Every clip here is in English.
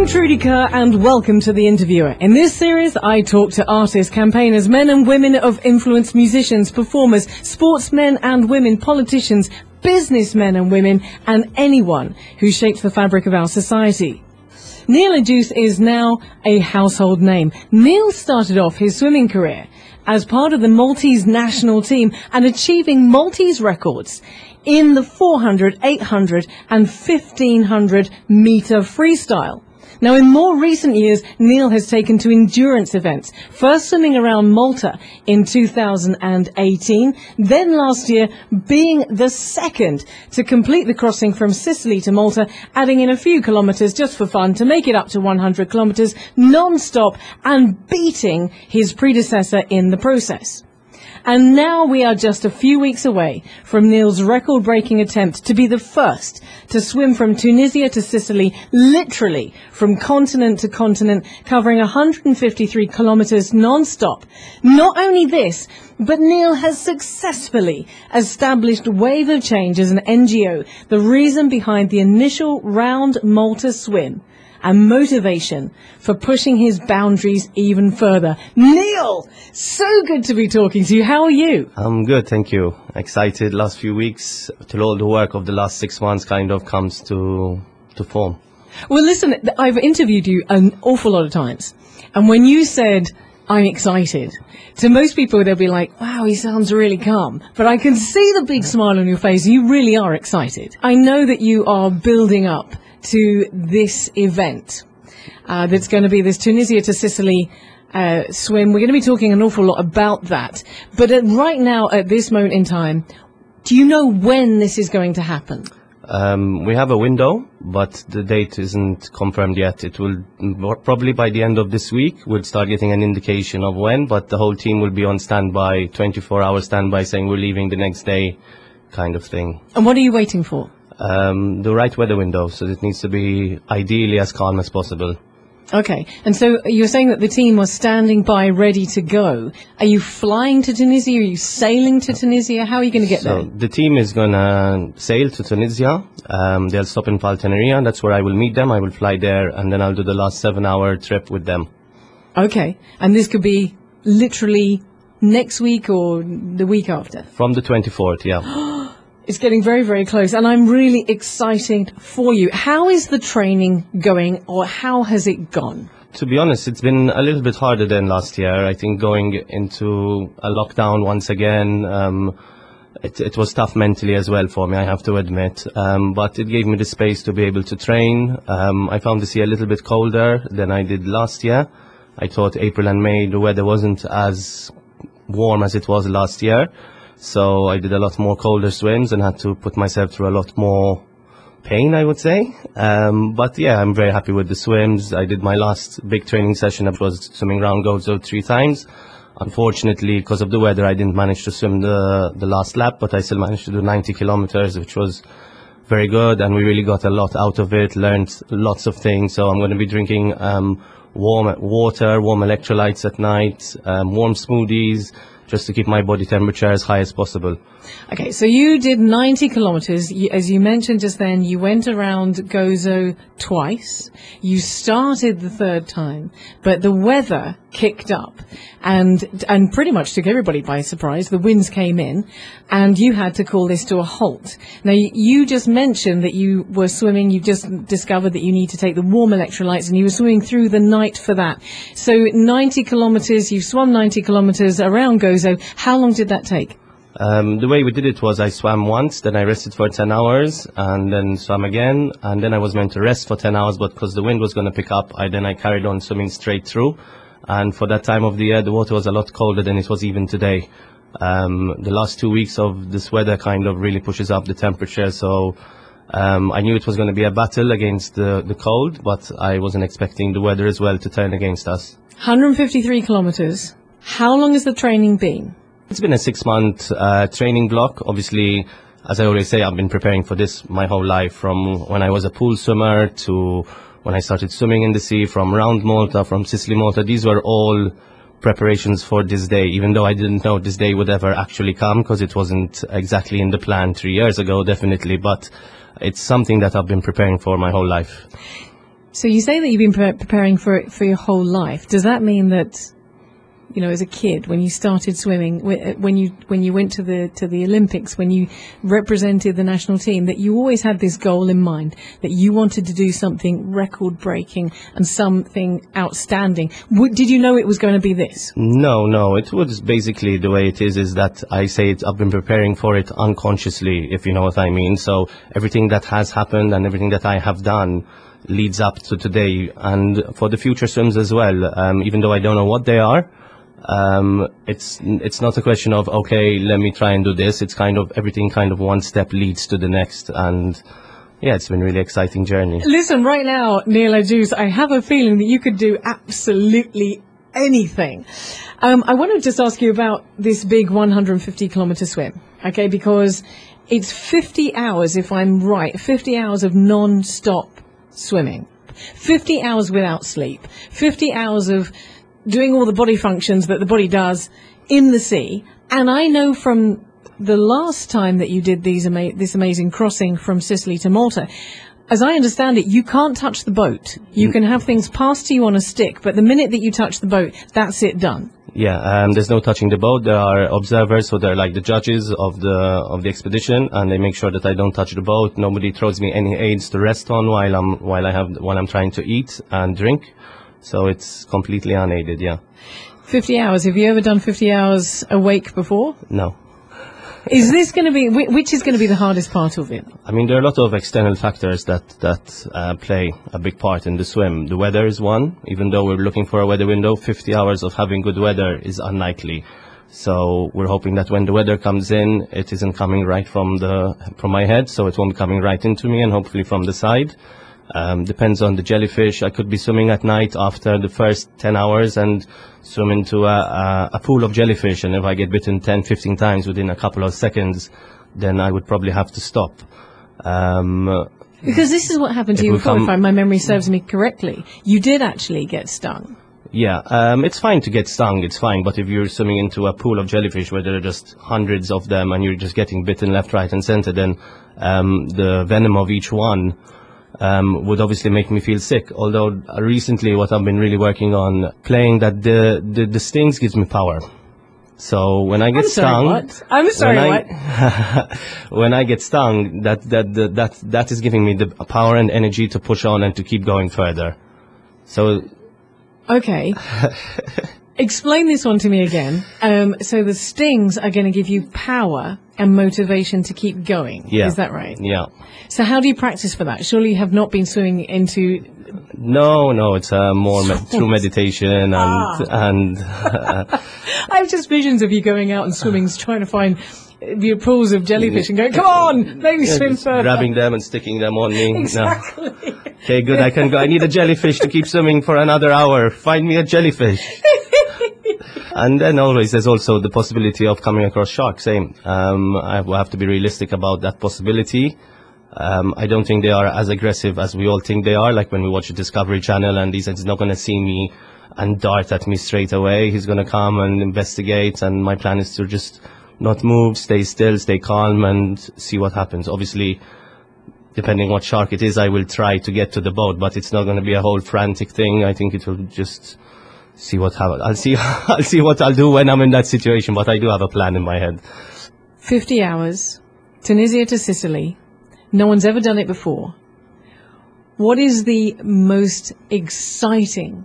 I'm Trudy Kerr and welcome to The Interviewer. In this series, I talk to artists, campaigners, men and women of influence, musicians, performers, sportsmen and women, politicians, businessmen and women, and anyone who shapes the fabric of our society. Neil Ajoos is now a household name. Neil started off his swimming career as part of the Maltese national team and achieving Maltese records in the 400, 800 and 1500 meter freestyle. Now, in more recent years, Neil has taken to endurance events, first swimming around Malta in 2018, then last year being the second to complete the crossing from Sicily to Malta, adding in a few kilometres just for fun to make it up to 100 kilometres non-stop and beating his predecessor in the process. And now we are just a few weeks away from Neil's record-breaking attempt to be the first to swim from Tunisia to Sicily, literally from continent to continent, covering 153 kilometres non-stop. Not only this, but Neil has successfully established Wave of Change as an NGO, the reason behind the initial Round Malta swim and motivation for pushing his boundaries even further. Neil, so good to be talking to you. How are you? I'm good, thank you. Excited last few weeks till all the work of the last 6 months kind of comes to form. Well, listen, I've interviewed you an awful lot of times. And when you said, I'm excited, to most people they'll be like, wow, he sounds really calm. But I can see the big smile on your face. You really are excited. I know that you are building up to this event that's going to be this Tunisia to Sicily swim. We're going to be talking an awful lot about that. But right now, at this moment in time, do you know when this is going to happen? We have a window, but the date isn't confirmed yet. It will probably by the end of this week, we'll start getting an indication of when, but the whole team will be on standby, 24-hour standby, saying we're leaving the next day kind of thing. And what are you waiting for? The right weather window, so it needs to be ideally as calm as possible. Okay, and so you're saying that the team was standing by ready to go. Are you flying to Tunisia? Are you sailing to Tunisia? How are you going to get there? The team is going to sail to Tunisia. They'll stop in Falteneria. That's where I will meet them. I will fly there, and then I'll do the last 7-hour trip with them. Okay, and this could be literally next week or the week after? From the 24th, yeah. It's getting very, very close, and I'm really excited for you. How is the training going, or how has it gone? To be honest, it's been a little bit harder than last year. I think going into a lockdown once again, it was tough mentally as well for me, I have to admit. But it gave me the space to be able to train. I found the sea a little bit colder than I did last year. I thought April and May, the weather wasn't as warm as it was last year. So I did a lot more colder swims and had to put myself through a lot more pain, I would say. But yeah, I'm very happy with the swims. I did my last big training session. I was swimming Round Gozo 3 times. Unfortunately, because of the weather, I didn't manage to swim the last lap, but I still managed to do 90 kilometers, which was very good. And we really got a lot out of it, learned lots of things. So I'm going to be drinking warm water, warm electrolytes at night, warm smoothies, just to keep my body temperature as high as possible. Okay, so you did 90 kilometers. As you mentioned just then, you went around Gozo twice. You started the third time, but the weather kicked up and pretty much took everybody by surprise. The winds came in, and you had to call this to a halt. Now, you just mentioned that you were swimming. You just discovered that you need to take the warm electrolytes, and you were swimming through the night for that. So 90 kilometers, you swam 90 kilometers around Gozo. How long did that take? The way we did it was I swam once, then I rested for 10 hours, and then swam again, and then I was meant to rest for 10 hours, but because the wind was going to pick up, I carried on swimming straight through. And for that time of the year, the water was a lot colder than it was even today. The last 2 weeks of this weather kind of really pushes up the temperature, so I knew it was going to be a battle against the cold, but I wasn't expecting the weather as well to turn against us. 153 kilometers. How long has the training been? It's been a 6-month training block. Obviously, as I always say, I've been preparing for this my whole life, from when I was a pool swimmer to when I started swimming in the sea, from Round Malta, from Sicily, Malta. These were all preparations for this day, even though I didn't know this day would ever actually come, because it wasn't exactly in the plan 3 years ago, definitely. But it's something that I've been preparing for my whole life. So you say that you've been preparing for it for your whole life. Does that mean that, as a kid, when you started swimming, when you went to the Olympics, when you represented the national team, that you always had this goal in mind, that you wanted to do something record-breaking and something outstanding? Did you know it was going to be this? No. It was basically the way it is that I say it, I've been preparing for it unconsciously, if you know what I mean. So everything that has happened and everything that I have done leads up to today, and for the future swims as well. Even though I don't know what they are, it's not a question of, okay, let me try and do this. It's kind of everything kind of one step leads to the next, and yeah, it's been a really exciting journey. Listen, right now, Neil Ajus, I have a feeling that you could do absolutely anything. I want to just ask you about this big 150-kilometer swim, okay, because it's 50 hours, if I'm right, 50 hours of non-stop swimming, 50 hours without sleep, 50 hours of doing all the body functions that the body does in the sea. And I know from the last time that you did this amazing crossing from Sicily to Malta, as I understand it, you can't touch the boat. You can have things passed to you on a stick, but the minute that you touch the boat, that's it, done. Yeah, there's no touching the boat. There are observers, so they're like the judges of the expedition, and they make sure that I don't touch the boat. Nobody throws me any aids to rest on while I'm trying to eat and drink. So it's completely unaided. Yeah. 50 hours. Have you ever done 50 hours awake before? No. Is this going to be, which is going to be the hardest part of it? I mean, there are a lot of external factors that play a big part in the swim. The weather is one. Even though we're looking for a weather window, 50 hours of having good weather is unlikely. So we're hoping that when the weather comes in, it isn't coming right from my head, so it won't be coming right into me, and hopefully from the side. Depends on the jellyfish. I could be swimming at night after the first 10 hours and swim into a pool of jellyfish, and if I get bitten 10, 15 times within a couple of seconds, then I would probably have to stop. Because this is what happened to you before, if my memory serves me correctly. You did actually get stung. Yeah, it's fine to get stung, it's fine, but if you're swimming into a pool of jellyfish where there are just hundreds of them and you're just getting bitten left, right and center, then the venom of each one would obviously make me feel sick. Although recently what I've been really working on, playing that the stings gives me power. So when I get stung, when I get stung, that is giving me the power and energy to push on and to keep going further. So okay. Explain this one to me again. So the stings are going to give you power and motivation to keep going. Yeah. Is that right? Yeah. So how do you practice for that? Surely you have not been swimming into... No, it's more through meditation and I have just visions of you going out and swimming, trying to find your pools of jellyfish and going, come on, maybe swim further. Grabbing them and sticking them on me. Exactly. No. Okay, good, I can go. I need a jellyfish to keep swimming for another hour. Find me a jellyfish. And then always there's also the possibility of coming across sharks. Same. I will have to be realistic about that possibility. I don't think they are as aggressive as we all think they are. Like when we watch the Discovery Channel and he's not going to see me and dart at me straight away. He's going to come and investigate, and my plan is to just not move, stay still, stay calm and see what happens. Obviously, depending what shark it is, I will try to get to the boat, but it's not going to be a whole frantic thing. I think it will just see what happens. I'll see what I'll do when I'm in that situation, but I do have a plan in my head. 50 hours, Tunisia to Sicily. No one's ever done it before. What is the most exciting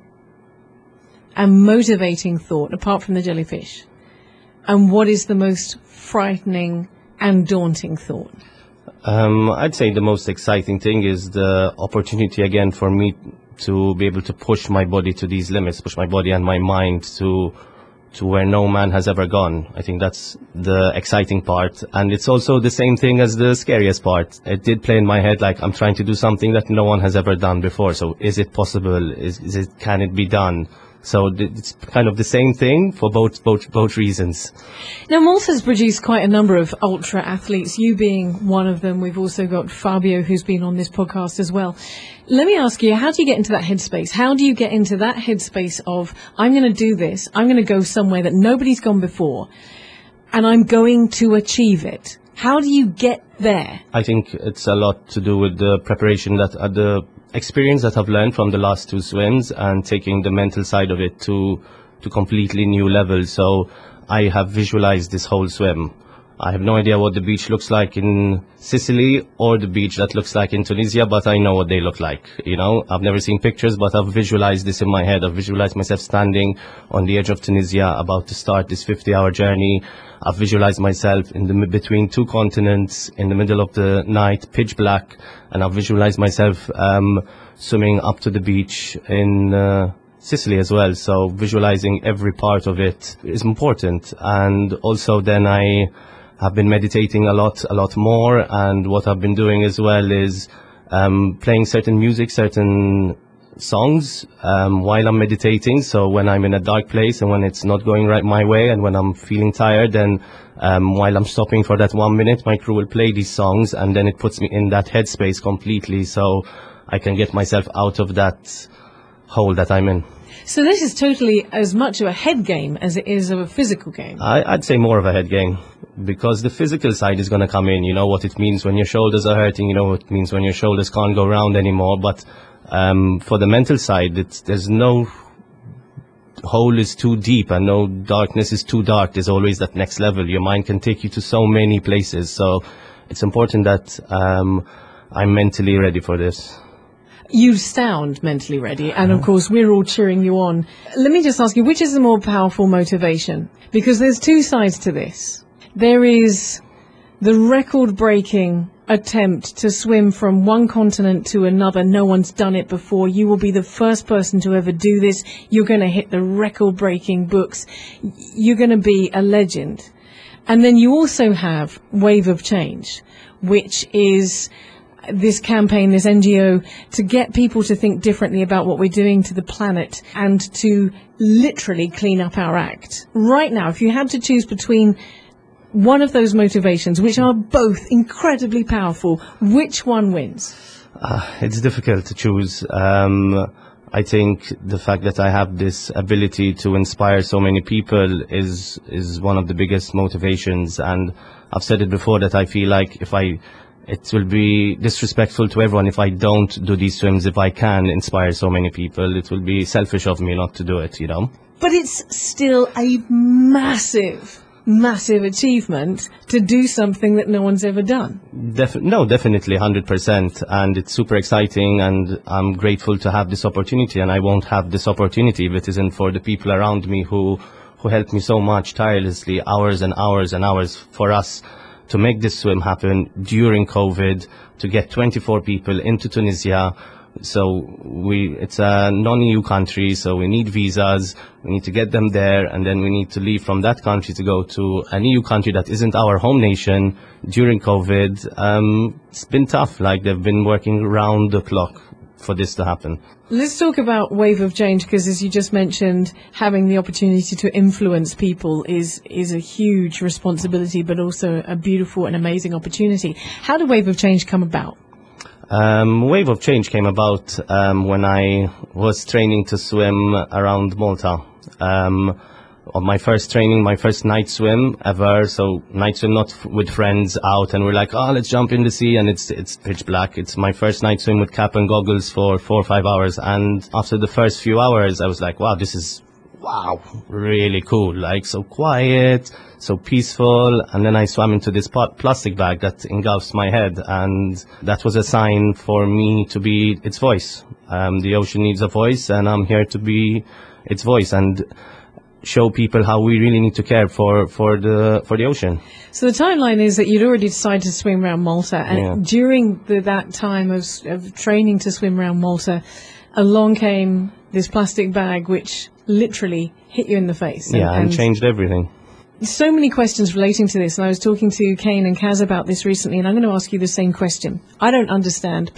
and motivating thought, apart from the jellyfish? And what is the most frightening and daunting thought? I'd say the most exciting thing is the opportunity again for me to be able to push my body to these limits, push my body and my mind to where no man has ever gone. I think that's the exciting part. And it's also the same thing as the scariest part. It did play in my head like I'm trying to do something that no one has ever done before. So is it possible? Can it be done? So it's kind of the same thing for both reasons. Now, Malta's produced quite a number of ultra athletes, you being one of them. We've also got Fabio, who's been on this podcast as well. Let me ask you, how do you get into that headspace? How do you get into that headspace of, I'm going to do this, I'm going to go somewhere that nobody's gone before, and I'm going to achieve it? How do you get there? I think it's a lot to do with the preparation the experience that I've learned from the last two swims and taking the mental side of it to completely new levels. So I have visualized this whole swim. I have no idea what the beach looks like in Sicily or the beach that looks like in Tunisia, but I know what they look like. I've never seen pictures, but I've visualized this in my head. I've visualized myself standing on the edge of Tunisia about to start this 50-hour journey. I've visualized myself between two continents in the middle of the night, pitch black, and I've visualized myself swimming up to the beach in Sicily as well. So visualizing every part of it is important. And also then I have been meditating a lot more, and what I've been doing as well is playing certain music, certain songs while I'm meditating. So when I'm in a dark place and when it's not going right my way and when I'm feeling tired, then while I'm stopping for that 1 minute, my crew will play these songs, and then it puts me in that headspace completely, so I can get myself out of that hole that I'm in. So this is totally as much of a head game as it is of a physical game. I'd say more of a head game, because the physical side is going to come in. You know what it means when your shoulders are hurting, you know what it means when your shoulders can't go round anymore. But for the mental side, there's no hole is too deep and no darkness is too dark. There's always that next level. Your mind can take you to so many places. So it's important that I'm mentally ready for this. You sound mentally ready, and of course we're all cheering you on. Let me just ask you, which is the more powerful motivation? Because there's two sides to this. There is the record-breaking attempt to swim from one continent to another. No one's done it before. You will be the first person to ever do this. You're going to hit the record-breaking books. You're going to be a legend. And then you also have Wave of Change, which is this campaign, this NGO, to get people to think differently about what we're doing to the planet and to literally clean up our act. Right now, if you had to choose between one of those motivations, which are both incredibly powerful, which one wins? It's difficult to choose. I think the fact that I have this ability to inspire so many people is one of the biggest motivations. And I've said it before that I feel like it will be disrespectful to everyone if I don't do these swims. If I can inspire so many people, it will be selfish of me not to do it, you know. But it's still a massive achievement to do something that no one's ever done. Definitely 100%. And it's super exciting, and I'm grateful to have this opportunity, and I won't have this opportunity if it isn't for the people around me who helped me so much tirelessly, hours and hours and hours for us to make this swim happen during COVID, to get 24 people into Tunisia. So it's a non-EU country, so we need visas, we need to get them there, and then we need to leave from that country to go to an EU country that isn't our home nation during COVID. It's been tough, like they've been working round the clock for this to happen. Let's talk about Wave of Change, because as you just mentioned, having the opportunity to influence people is a huge responsibility, but also a beautiful and amazing opportunity. How did Wave of Change come about? Wave of Change came about when I was training to swim around Malta. On my first training, my first night swim ever. So night swim, not with friends out, and we're like, let's jump in the sea, and it's pitch black. It's my first night swim with cap and goggles for 4 or 5 hours. And after the first few hours, I was like, wow, this is really cool. Like, so quiet, so peaceful. And then I swam into this plastic bag that engulfs my head, and that was a sign for me to be its voice. The ocean needs a voice, and I'm here to be its voice and show people how we really need to care for the ocean. So the timeline is that you'd already decided to swim around Malta, and during that time of training to swim around Malta, along came this plastic bag which literally hit you in the face. And changed everything. So many questions relating to this, and I was talking to Kane and Kaz about this recently, and I'm going to ask you the same question. I don't understand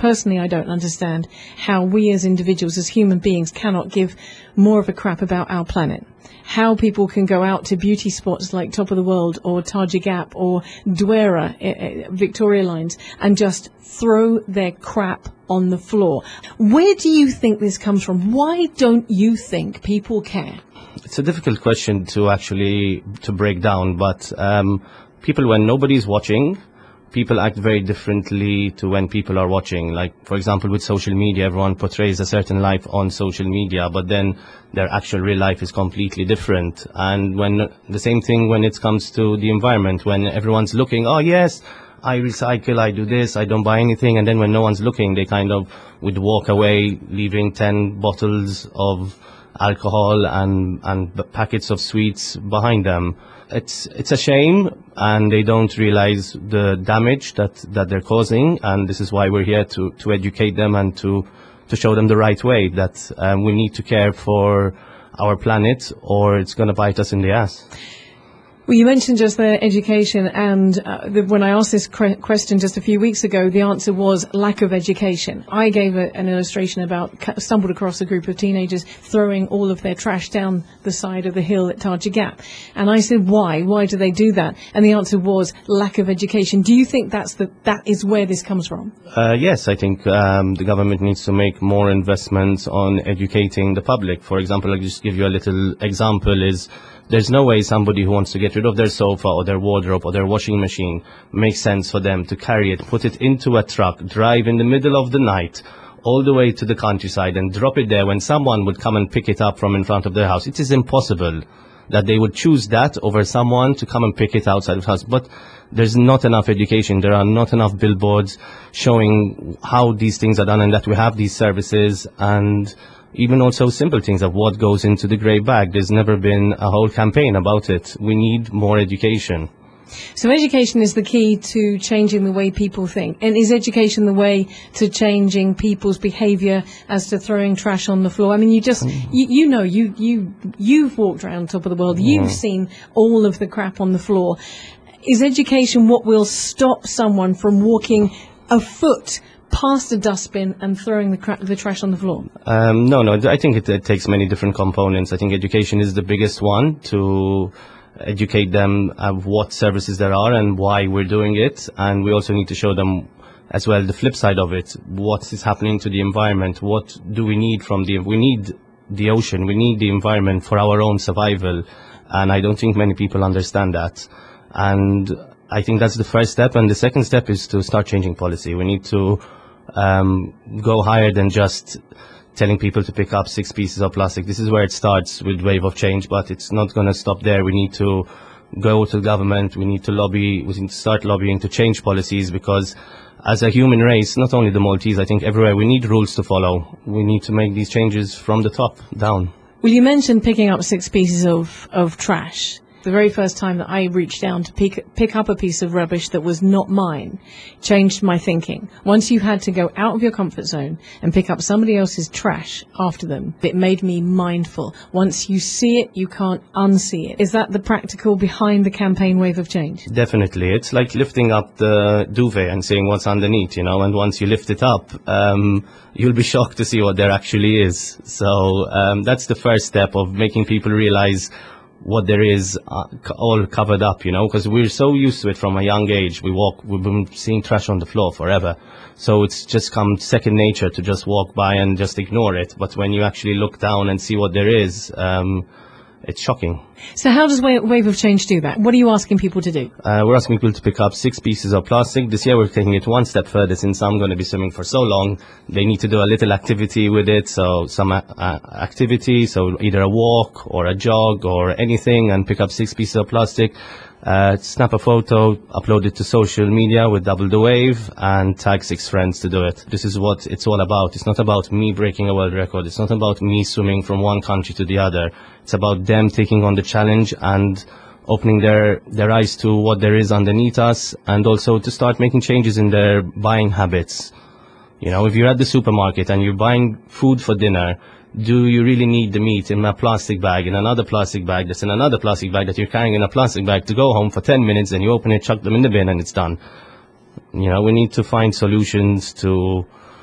how we as individuals, as human beings, cannot give more of a crap about our planet. How people can go out to beauty spots like Top of the World or Taji Gap or Dwera, Victoria Lines, and just throw their crap on the floor. Where do you think this comes from? Why don't you think people care? It's a difficult question to break down, but people, when nobody's watching, people act very differently to when people are watching. Like, for example, with social media, everyone portrays a certain life on social media, but then their actual real life is completely different. And when the same thing when it comes to the environment, when everyone's looking, oh yes, I recycle, I do this, I don't buy anything, and then when no one's looking, they kind of would walk away, leaving 10 bottles of alcohol and packets of sweets behind them. It's a shame, and they don't realize the damage that they're causing, and this is why we're here to educate them and to show them the right way, that we need to care for our planet or it's going to bite us in the ass. Well, you mentioned just their education, and when I asked this question just a few weeks ago, the answer was lack of education. I gave an illustration about stumbled across a group of teenagers throwing all of their trash down the side of the hill at Tarja Gap. And I said, why? Why do they do that? And the answer was lack of education. Do you think that is where this comes from? Yes, I think the government needs to make more investments on educating the public. For example, I'll just give you a little example is, there's no way somebody who wants to get rid of their sofa or their wardrobe or their washing machine makes sense for them to carry it, put it into a truck, drive in the middle of the night all the way to the countryside and drop it there when someone would come and pick it up from in front of their house. It is impossible that they would choose that over someone to come and pick it outside of the house. But there's not enough education. There are not enough billboards showing how these things are done and that we have these services, and even also simple things of what goes into the grey bag. There's never been a whole campaign about it. We need more education. So education is the key to changing the way people think. And is education the way to changing people's behaviour as to throwing trash on the floor? I mean, you've walked around top of the world. You've seen all of the crap on the floor. Is education what will stop someone from walking a foot past a dustbin and throwing the trash on the floor? No. I think it takes many different components. I think education is the biggest one, to educate them of what services there are and why we're doing it. And we also need to show them as well the flip side of it. What is happening to the environment? What do we need we need the ocean, we need the environment for our own survival. And I don't think many people understand that. And I think that's the first step. And the second step is to start changing policy. We need to go higher than just telling people to pick up 6 pieces of plastic. This is where it starts with Wave of Change, but it's not going to stop there. We need to go to the government. We need to lobby. We need to start lobbying to change policies, because as a human race, not only the Maltese, I think everywhere, we need rules to follow. We need to make these changes from the top down. Well, you mentioned picking up 6 pieces of trash. The very first time that I reached down to pick up a piece of rubbish that was not mine changed my thinking. Once you had to go out of your comfort zone and pick up somebody else's trash after them, it made me mindful. Once you see it, you can't unsee it. Is that the practical behind the campaign Wave of Change? Definitely. It's like lifting up the duvet and seeing what's underneath, and once you lift it up, you'll be shocked to see what there actually is. So that's the first step of making people realize what there is all covered up, because we're so used to it from a young age. We've been seeing trash on the floor forever. So it's just come second nature to just walk by and just ignore it. But when you actually look down and see what there is, it's shocking. So how does Wave of Change do that? What are you asking people to do? We're asking people to pick up 6 pieces of plastic. This year we're taking it one step further. Since I'm going to be swimming for so long, they need to do a little activity with it. So some activity, so either a walk or a jog or anything, and pick up 6 pieces of plastic. Snap a photo, upload it to social media with Double the Wave, and tag 6 friends to do it. This is what it's all about. It's not about me breaking a world record. It's not about me swimming from one country to the other. It's about them taking on the challenge and opening their eyes to what there is underneath us, and also to start making changes in their buying habits. If you're at the supermarket and you're buying food for dinner, do you really need the meat in a plastic bag, in another plastic bag, that's in another plastic bag that you're carrying in a plastic bag to go home for 10 minutes, and you open it, chuck them in the bin, and it's done? We need to find solutions to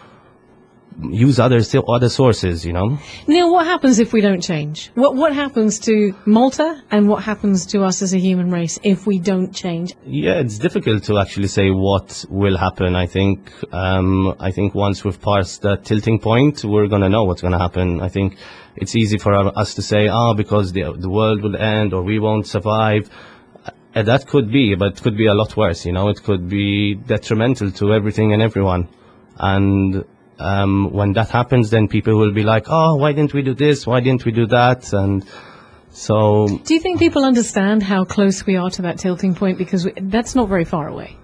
use other sources, Neil, what happens if we don't change? What happens to Malta, and what happens to us as a human race if we don't change? Yeah, it's difficult to actually say what will happen. I think once we've passed that tilting point, we're going to know what's going to happen. I think it's easy for us to say, because the world will end or we won't survive. That could be, but it could be a lot worse, you know. It could be detrimental to everything and everyone. And when that happens, then people will be like, oh, why didn't we do this? Why didn't we do that? And so... Do you think people understand how close we are to that tilting point? Because that's not very far away.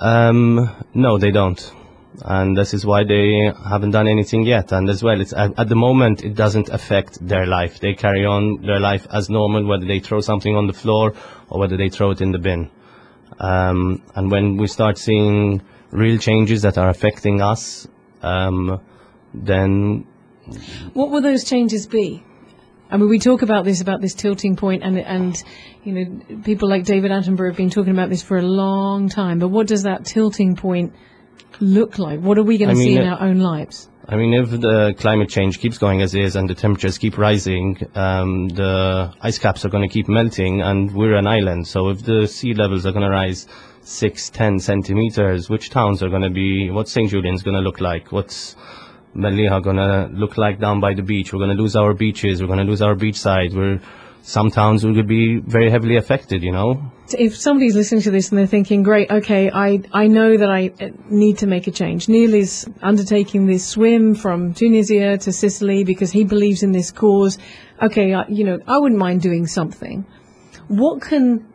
No, they don't. And this is why they haven't done anything yet. And as well, it's at the moment, it doesn't affect their life. They carry on their life as normal, whether they throw something on the floor or whether they throw it in the bin. And when we start seeing real changes that are affecting us, then... What will those changes be? I mean, we talk about this tilting point, and you know, people like David Attenborough have been talking about this for a long time. But what does that tilting point look like? What are we going to see in our own lives? I mean, if the climate change keeps going as is and the temperatures keep rising, the ice caps are going to keep melting, and we're an island. So if the sea levels are going to rise 6-10 centimeters, which towns are going to be, what's St. Julian's going to look like? What's Melliha going to look like down by the beach? We're going to lose our beaches. We're going to lose our beachside. Some towns will be very heavily affected, you know. If somebody's listening to this and they're thinking, great, okay, I know that I need to make a change. Neil is undertaking this swim from Tunisia to Sicily because he believes in this cause. Okay, I wouldn't mind doing something. What can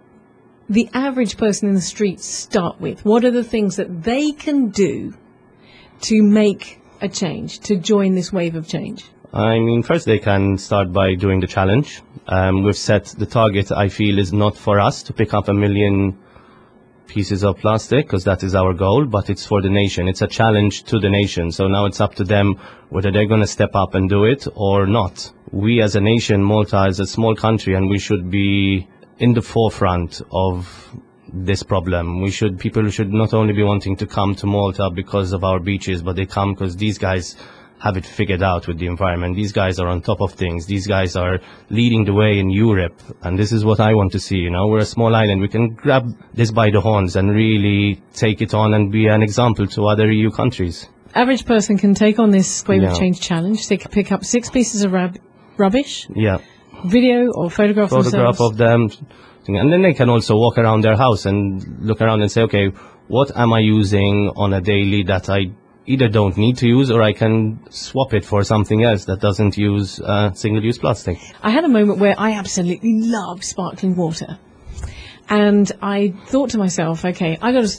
the average person in the streets start with? What are the things that they can do to make a change, to join this wave of change? I mean, first they can start by doing the challenge. We've set the target, I feel, is not for us to pick up 1 million pieces of plastic, because that is our goal, but it's for the nation. It's a challenge to the nation. So now it's up to them whether they're going to step up and do it or not. We as a nation, Malta is a small country, and we should be in the forefront of this problem. People should not only be wanting to come to Malta because of our beaches, but they come because these guys have it figured out with the environment. These guys are on top of things. These guys are leading the way in Europe. And this is what I want to see, you know. We're a small island. We can grab this by the horns and really take it on and be an example to other EU countries. Average person can take on this Wave of Change challenge. They can pick up 6 pieces of rubbish, video or photograph of them. And then they can also walk around their house and look around and say, okay, what am I using on a daily that I either don't need to use, or I can swap it for something else that doesn't use single-use plastic. I had a moment where I absolutely love sparkling water. And I thought to myself, okay,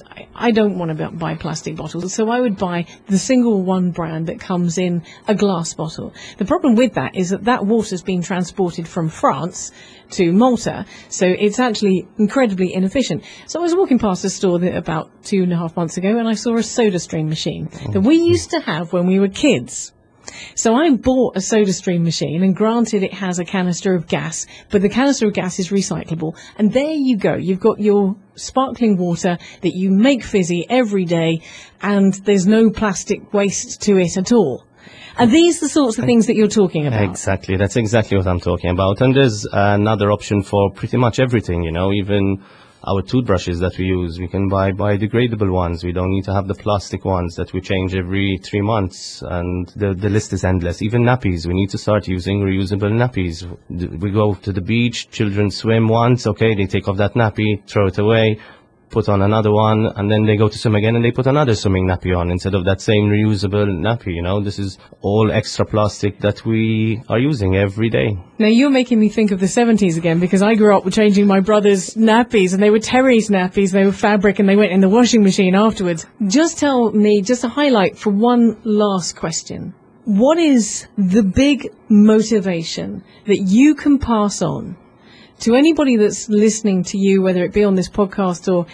I don't want to buy plastic bottles, so I would buy the single one brand that comes in a glass bottle. The problem with that is that water's being transported from France to Malta, so it's actually incredibly inefficient. So I was walking past a store about 2.5 months ago, and I saw a SodaStream machine that we used to have when we were kids. So I bought a SodaStream machine, and granted it has a canister of gas, but the canister of gas is recyclable. And there you go. You've got your sparkling water that you make fizzy every day, and there's no plastic waste to it at all. Are these the sorts of things that you're talking about? Exactly. That's exactly what I'm talking about. And there's another option for pretty much everything, you know, even our toothbrushes that we use, we can buy biodegradable ones. We don't need to have the plastic ones that we change every 3 months. And the list is endless. Even nappies, we need to start using reusable nappies. We go to the beach, children swim once, okay, they take off that nappy, throw it away, put on another one, and then they go to swim again and they put another swimming nappy on instead of that same reusable nappy, you know. This is all extra plastic that we are using every day. Now you're making me think of the 70s again, because I grew up with changing my brother's nappies, and they were Terry's nappies, they were fabric, and they went in the washing machine afterwards. Just tell me, just a highlight for one last question. What is the big motivation that you can pass on to anybody that's listening to you, whether it be on this podcast or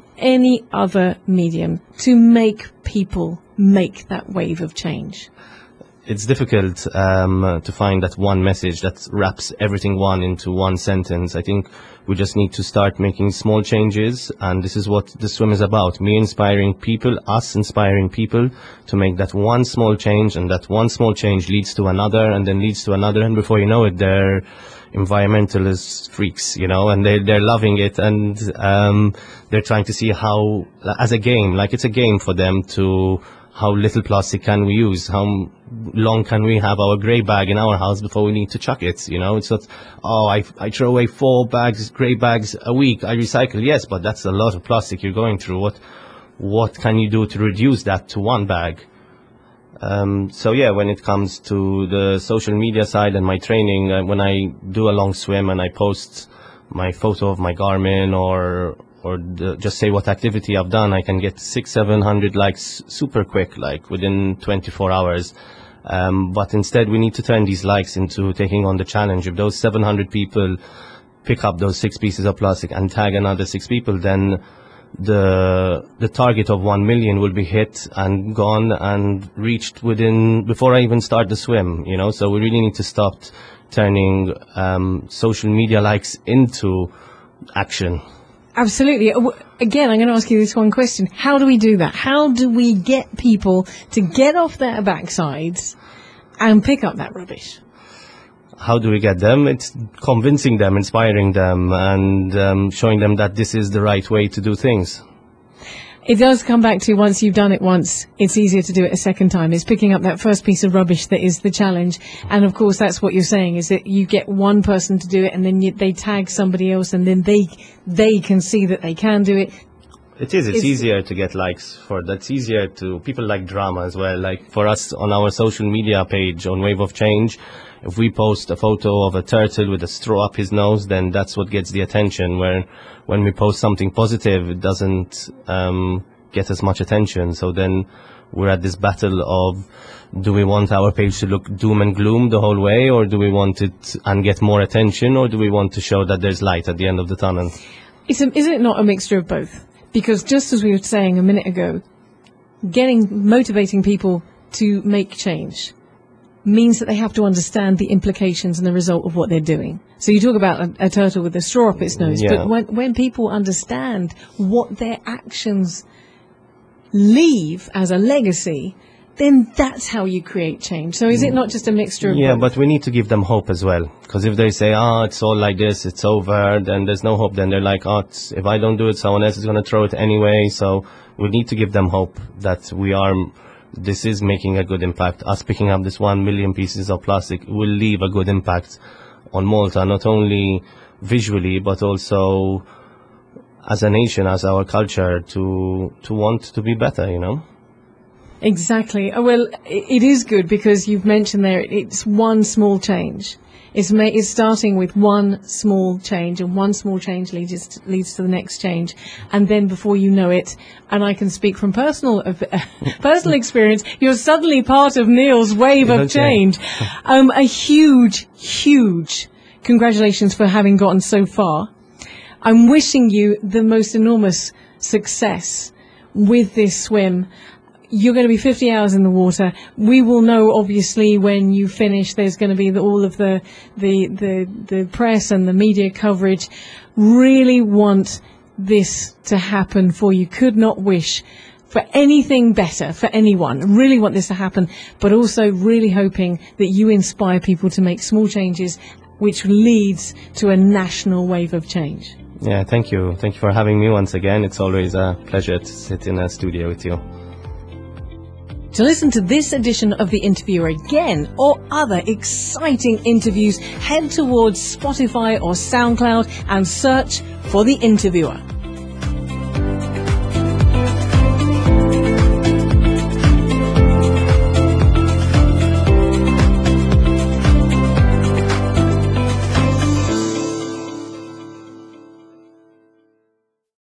any other medium, to make people make that wave of change? It's difficult to find that one message that wraps everything into one sentence. I think we just need to start making small changes, and this is what the swim is about. Me inspiring people, us inspiring people to make that one small change, and that one small change leads to another, and then leads to another, and before you know it, they're environmentalist freaks, you know, and they're loving it, and they're trying to see how, as a game, like it's a game for them to how little plastic can we use? How long can we have our grey bag in our house before we need to chuck it? You know, it's not, oh, I throw away 4 grey bags a week. I recycle. Yes, but that's a lot of plastic you're going through. What can you do to reduce that to 1 bag? So yeah, when it comes to the social media side and my training, when I do a long swim and I post my photo of my Garmin or just say what activity I've done, I can get 600-700 likes super quick, like within 24 hours. But instead we need to turn these likes into taking on the challenge. If those 700 people pick up those 6 pieces of plastic and tag another 6 people, then the target of 1 million will be hit and gone and reached before I even start the swim, you know. So we really need to stop turning social media likes into action. Absolutely. Again, I'm going to ask you this one question. How do we do that? How do we get people to get off their backsides and pick up that rubbish? How do we get them? It's convincing them, inspiring them, and showing them that this is the right way to do things. It does come back to, once you've done it once, it's easier to do it a second time. It's picking up that first piece of rubbish that is the challenge. And of course, that's what you're saying, is that you get one person to do it and then they tag somebody else, and then they can see that they can do it. It's easier to get likes for that. It's easier to, people like drama as well. Like for us on our social media page on Wave of Change, if we post a photo of a turtle with a straw up his nose, then that's what gets the attention. Where when we post something positive, it doesn't get as much attention. So then we're at this battle of, do we want our page to look doom and gloom the whole way, or do we want it and get more attention, or do we want to show that there's light at the end of the tunnel? Is it not a mixture of both? Because just as we were saying a minute ago, motivating people to make change means that they have to understand the implications and the result of what they're doing. So you talk about a turtle with a straw up its nose, yeah. But when people understand what their actions leave as a legacy, then that's how you create change. So is it not just a mixture of both? But we need to give them hope as well. Because if they say, it's all like this, it's over, then there's no hope. Then they're like, if I don't do it, someone else is going to throw it anyway. So we need to give them hope that this is making a good impact. Us picking up this 1 million pieces of plastic will leave a good impact on Malta, not only visually, but also as a nation, as our culture, to want to be better, you know? Exactly. Well, it is good, because you've mentioned there, it's one small change. It's starting with one small change, and one small change leads to the next change. And then before you know it, and I can speak from personal experience, you're suddenly part of Neil's wave of change. A huge, huge congratulations for having gotten so far. I'm wishing you the most enormous success with this swim. You're going to be 50 hours in the water. We will know, obviously, when you finish. There's going to be all of the press and the media coverage. Really want this to happen for you. Could not wish for anything better for anyone. Really want this to happen, but also really hoping that you inspire people to make small changes, which leads to a national wave of change. Yeah, thank you. Thank you for having me once again. It's always a pleasure to sit in a studio with you. To listen to this edition of The Interviewer again, or other exciting interviews, head towards Spotify or SoundCloud and search for The Interviewer.